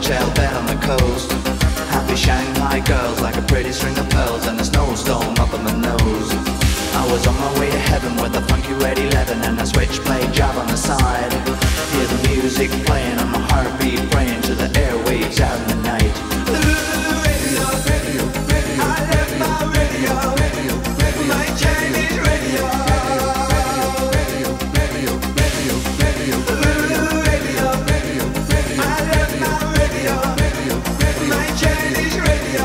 hotel bed on the coast. Happy Shanghai girls like a pretty string of pearls, and a snowstorm up on my nose. I was on my way to heaven with a funky red 11 and a switchblade job on the side. Hear the music playing on my heartbeat, praying to the airwaves out in the night. Radio, radio, radio, I left my radio, radio, radio, my Chinese radio. Radio, radio, radio, radio, radio, radio, radio, I left my radio, radio, radio, my Chinese radio.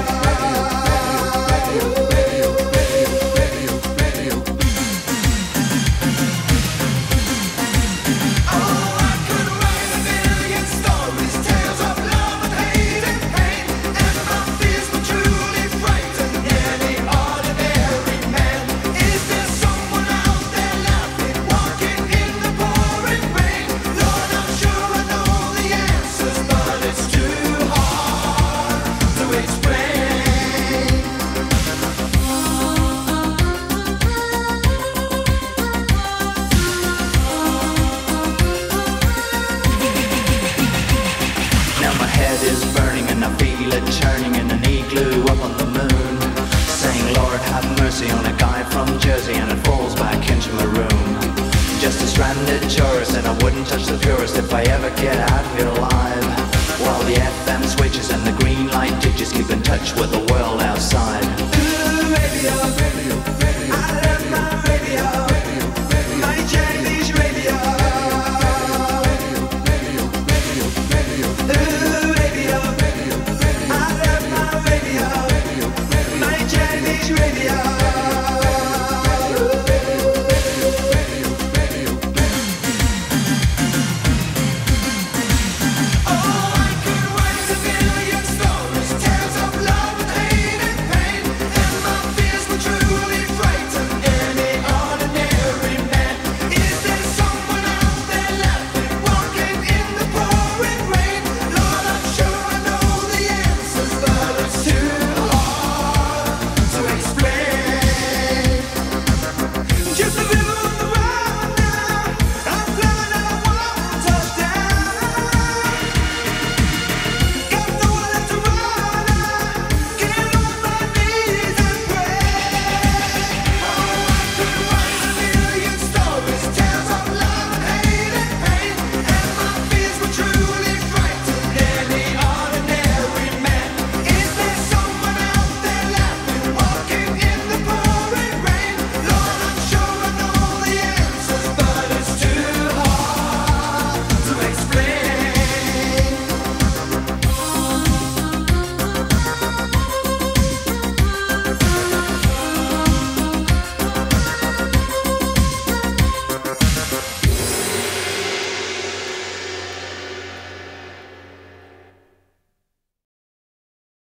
Churning in an igloo up on the moon, saying Lord have mercy on a guy from Jersey, and it falls back into my room. Just a stranded tourist, and I wouldn't touch the purest if I ever get out here alive. While the FM switches and the green light ditches keep in touch with the world outside. Radio, radio, radio, I love my radio, radio, radio, my Chinese radio. Radio, radio, radio, radio, radio.